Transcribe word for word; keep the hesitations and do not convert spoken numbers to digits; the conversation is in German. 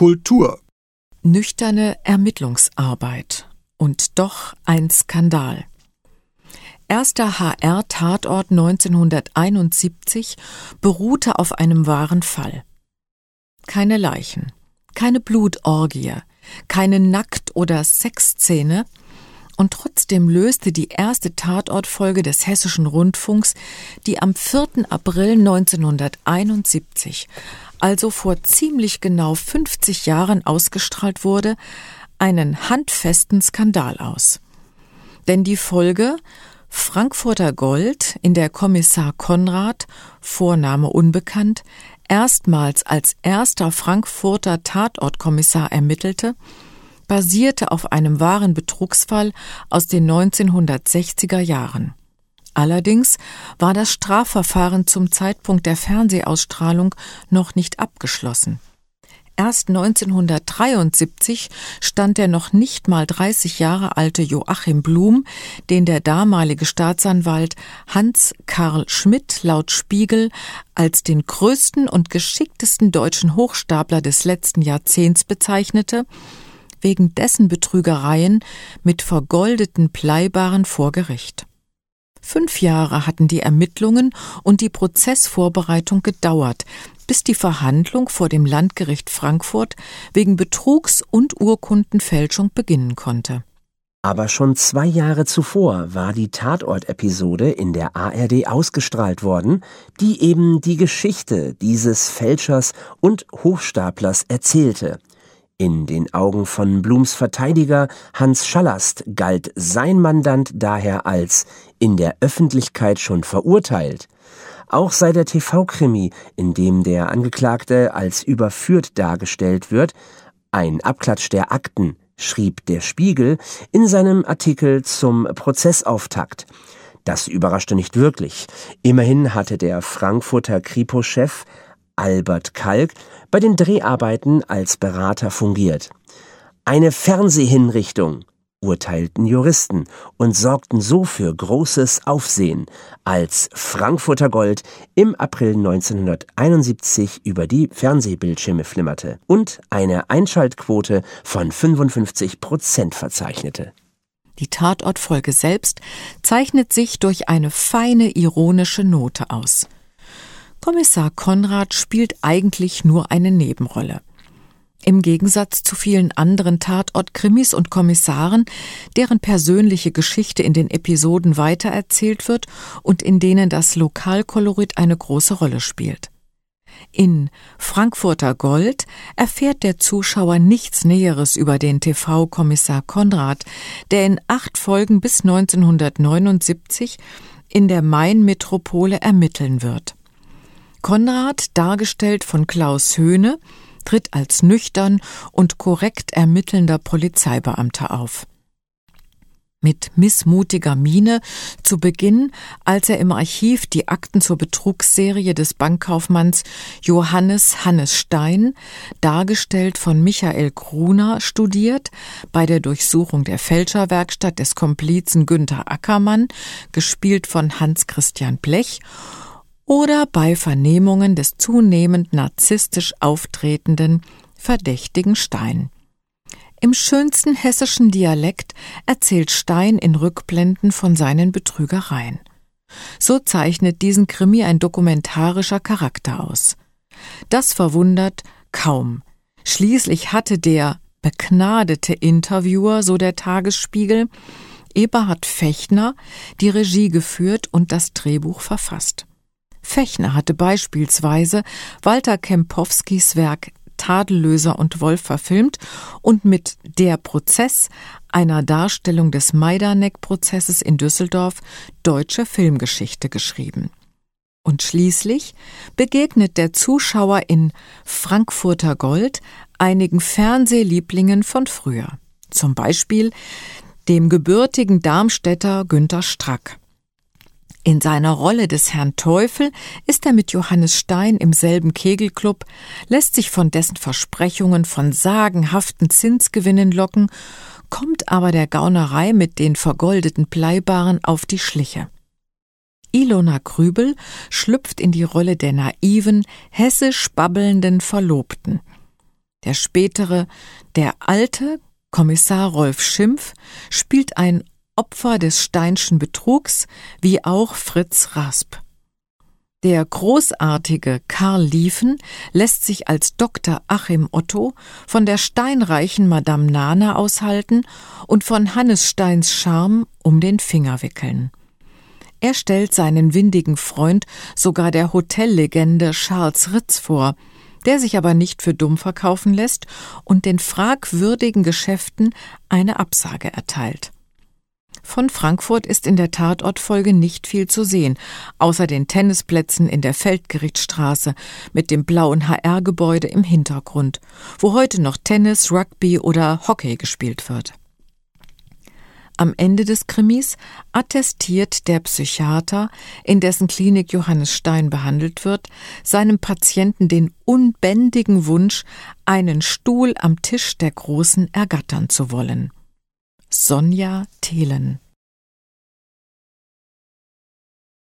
Kultur. Nüchterne Ermittlungsarbeit und doch ein Skandal. Erster H R-Tatort neunzehnhunderteinundsiebzig beruhte auf einem wahren Fall. Keine Leichen, keine Blutorgie, keine Nackt- oder Sexszene, und trotzdem löste die erste Tatortfolge des Hessischen Rundfunks, die am vierten April neunzehnhunderteinundsiebzig, also vor ziemlich genau fünfzig Jahren ausgestrahlt wurde, einen handfesten Skandal aus. Denn die Folge Frankfurter Gold, in der Kommissar Konrad, Vorname unbekannt, erstmals als erster Frankfurter Tatortkommissar ermittelte, basierte auf einem wahren Betrugsfall aus den neunzehnhundertsechziger Jahren. Allerdings war das Strafverfahren zum Zeitpunkt der Fernsehausstrahlung noch nicht abgeschlossen. Erst neunzehnhundertdreiundsiebzig stand der noch nicht mal dreißig Jahre alte Joachim Blum, den der damalige Staatsanwalt Hans Karl Schmidt laut Spiegel als den größten und geschicktesten deutschen Hochstapler des letzten Jahrzehnts bezeichnete, wegen dessen Betrügereien mit vergoldeten Bleibaren vor Gericht. Fünf Jahre hatten die Ermittlungen und die Prozessvorbereitung gedauert, bis die Verhandlung vor dem Landgericht Frankfurt wegen Betrugs und Urkundenfälschung beginnen konnte. Aber schon zwei Jahre zuvor war die Tatort-Episode in der A R D ausgestrahlt worden, die eben die Geschichte dieses Fälschers und Hochstaplers erzählte. In den Augen von Blums Verteidiger Hans Schallast galt sein Mandant daher als in der Öffentlichkeit schon verurteilt. Auch sei der T V-Krimi, in dem der Angeklagte als überführt dargestellt wird, ein Abklatsch der Akten, schrieb der Spiegel in seinem Artikel zum Prozessauftakt. Das überraschte nicht wirklich. Immerhin hatte der Frankfurter Kripo-Chef Albert Kalk bei den Dreharbeiten als Berater fungiert. Eine Fernsehhinrichtung, urteilten Juristen und sorgten so für großes Aufsehen, als Frankfurter Gold im April neunzehnhunderteinundsiebzig über die Fernsehbildschirme flimmerte und eine Einschaltquote von fünfundfünfzig Prozent verzeichnete. Die Tatortfolge selbst zeichnet sich durch eine feine ironische Note aus. Kommissar Konrad spielt eigentlich nur eine Nebenrolle. Im Gegensatz zu vielen anderen Tatort-Krimis und Kommissaren, deren persönliche Geschichte in den Episoden weitererzählt wird und in denen das Lokalkolorit eine große Rolle spielt. In Frankfurter Gold erfährt der Zuschauer nichts Näheres über den T V-Kommissar Konrad, der in acht Folgen bis neunzehnhundertneunundsiebzig in der Main-Metropole ermitteln wird. Konrad, dargestellt von Klaus Höhne, tritt als nüchtern und korrekt ermittelnder Polizeibeamter auf. Mit missmutiger Miene zu Beginn, als er im Archiv die Akten zur Betrugsserie des Bankkaufmanns Johannes Hannes Stein, dargestellt von Michael Gruner, studiert, bei der Durchsuchung der Fälscherwerkstatt des Komplizen Günther Ackermann, gespielt von Hans-Christian Blech, oder bei Vernehmungen des zunehmend narzisstisch auftretenden verdächtigen Stein. Im schönsten hessischen Dialekt erzählt Stein in Rückblenden von seinen Betrügereien. So zeichnet diesen Krimi ein dokumentarischer Charakter aus. Das verwundert kaum. Schließlich hatte der begnadete Interviewer, so der Tagesspiegel, Eberhard Fechner, die Regie geführt und das Drehbuch verfasst. Fechner hatte beispielsweise Walter Kempowskis Werk Tadellöser und Wolf verfilmt und mit Der Prozess, einer Darstellung des Majdanek-Prozesses in Düsseldorf, deutsche Filmgeschichte geschrieben. Und schließlich begegnet der Zuschauer in Frankfurter Gold einigen Fernsehlieblingen von früher. Zum Beispiel dem gebürtigen Darmstädter Günter Strack. In seiner Rolle des Herrn Teufel ist er mit Johannes Stein im selben Kegelclub, lässt sich von dessen Versprechungen von sagenhaften Zinsgewinnen locken, kommt aber der Gaunerei mit den vergoldeten Bleibaren auf die Schliche. Ilona Krübel schlüpft in die Rolle der naiven, hessisch babbelnden Verlobten. Der spätere, der alte Kommissar Rolf Schimpf spielt ein Opfer des Steinschen Betrugs, wie auch Fritz Rasp. Der großartige Karl Liefen lässt sich als Doktor Achim Otto von der steinreichen Madame Nana aushalten und von Hannes Steins Charme um den Finger wickeln. Er stellt seinen windigen Freund sogar der Hotellegende Charles Ritz vor, der sich aber nicht für dumm verkaufen lässt und den fragwürdigen Geschäften eine Absage erteilt. Von Frankfurt ist in der Tatortfolge nicht viel zu sehen, außer den Tennisplätzen in der Feldgerichtsstraße mit dem blauen H R-Gebäude im Hintergrund, wo heute noch Tennis, Rugby oder Hockey gespielt wird. Am Ende des Krimis attestiert der Psychiater, in dessen Klinik Johannes Stein behandelt wird, seinem Patienten den unbändigen Wunsch, einen Stuhl am Tisch der Großen ergattern zu wollen. Sonja Thelen.